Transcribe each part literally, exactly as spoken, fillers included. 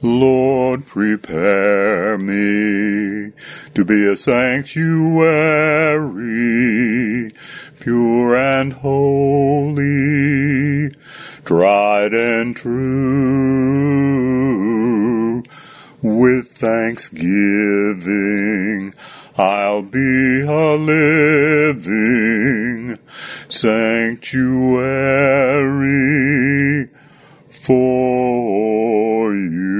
Lord, prepare me to be a sanctuary, pure and holy, tried and true. With thanksgiving, I'll be a living sanctuary for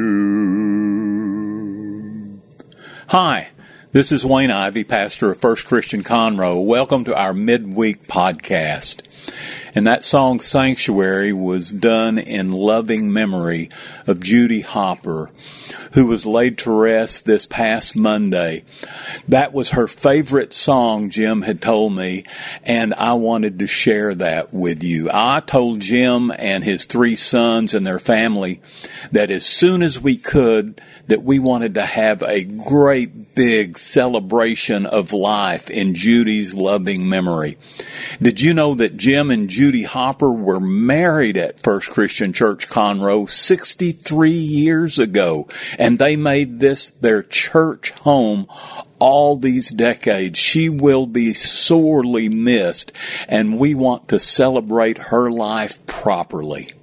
you. Hi, this is Wayne Ivey, pastor of First Christian Conroe. Welcome to our midweek podcast. And that song, Sanctuary, was done in loving memory of Judy Hopper, who was laid to rest this past Monday. That was her favorite song, Jim had told me, and I wanted to share that with you. I told Jim and his three sons and their family that as soon as we could, that we wanted to have a great big celebration of life in Judy's loving memory. Did you know that Jim and Judy Hopper were married at First Christian Church Conroe sixty-three years ago, and they made this their church home all these decades? She will be sorely missed, and we want to celebrate her life properly.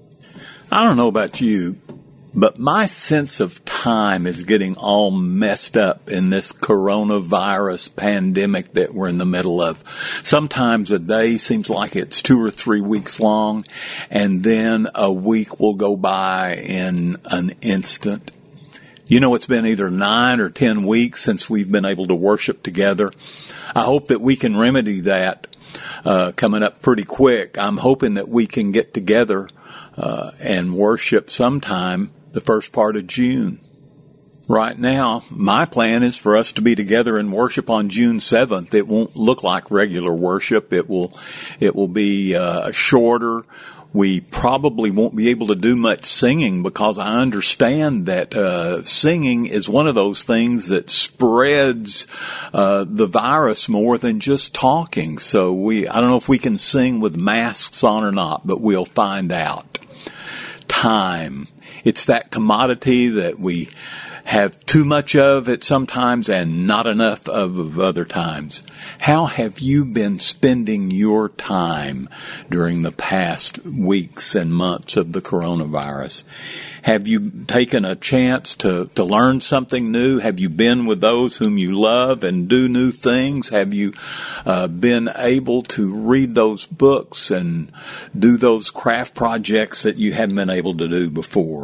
I don't know about you, but my sense of time is getting all messed up in this coronavirus pandemic that we're in the middle of. Sometimes a day seems like it's two or three weeks long, and then a week will go by in an instant. You know, it's been either nine or ten weeks since we've been able to worship together. I hope that we can remedy that uh, coming up pretty quick. I'm hoping that we can get together uh, and worship sometime the first part of June. Right now, my plan is for us to be together in worship on June seventh. It won't look like regular worship. It will, it will be uh, shorter. We probably won't be able to do much singing because I understand that uh, singing is one of those things that spreads uh, the virus more than just talking. So we, I don't know if we can sing with masks on or not, but we'll find out. Time. It's that commodity that we have too much of it sometimes and not enough of, of other times. How have you been spending your time during the past weeks and months of the coronavirus? Have you taken a chance to, to learn something new? Have you been with those whom you love and do new things? Have you uh, been able to read those books and do those craft projects that you haven't been able to do before?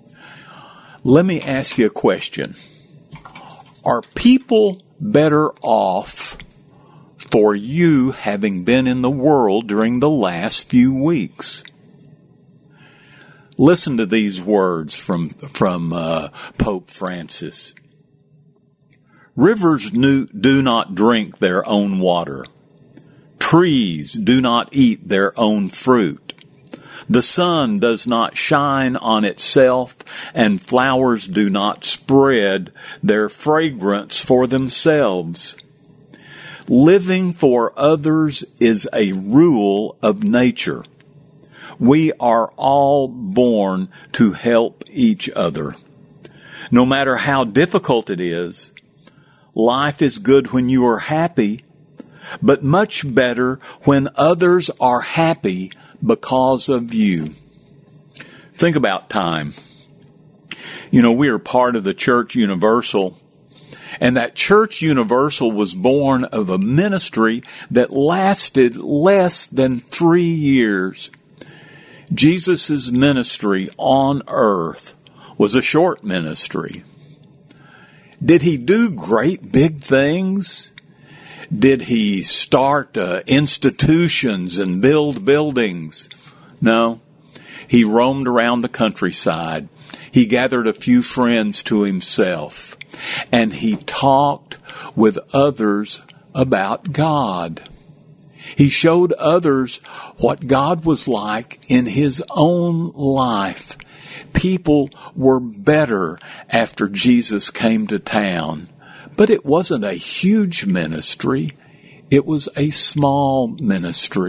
Let me ask you a question. Are people better off for you having been in the world during the last few weeks? Listen to these words from from uh, Pope Francis. Rivers do not drink their own water. Trees do not eat their own fruit. The sun does not shine on itself, and flowers do not spread their fragrance for themselves. Living for others is a rule of nature. We are all born to help each other. No matter how difficult it is, life is good when you are happy, but much better when others are happy because of you. Think about time. You know, we are part of the Church Universal, and that Church Universal was born of a ministry that lasted less than three years. Jesus' ministry on earth was a short ministry. Did he do great big things? Did he start uh, institutions and build buildings? No. He roamed around the countryside. He gathered a few friends to himself, and he talked with others about God. He showed others what God was like in his own life. People were better after Jesus came to town. But it wasn't a huge ministry. It was a small ministry.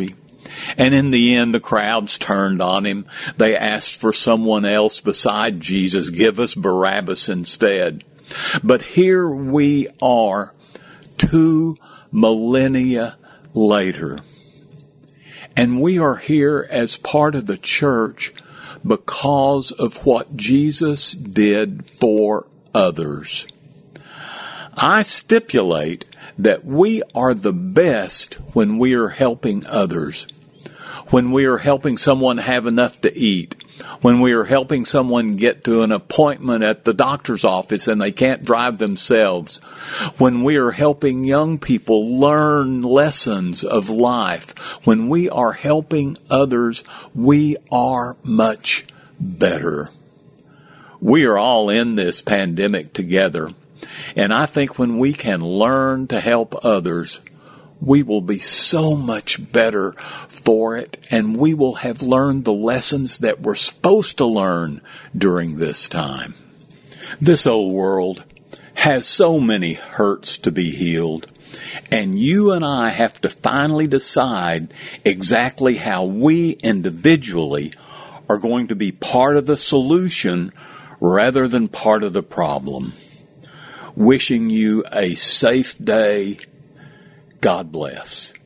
And in the end, the crowds turned on him. They asked for someone else beside Jesus. Give us Barabbas instead. But here we are, two millennia later. And we are here as part of the church because of what Jesus did for others. I stipulate that we are the best when we are helping others, when we are helping someone have enough to eat, when we are helping someone get to an appointment at the doctor's office and they can't drive themselves, when we are helping young people learn lessons of life, when we are helping others, we are much better. We are all in this pandemic together. And I think when we can learn to help others, we will be so much better for it, and we will have learned the lessons that we're supposed to learn during this time. This old world has so many hurts to be healed, and you and I have to finally decide exactly how we individually are going to be part of the solution rather than part of the problem. Wishing you a safe day. God bless.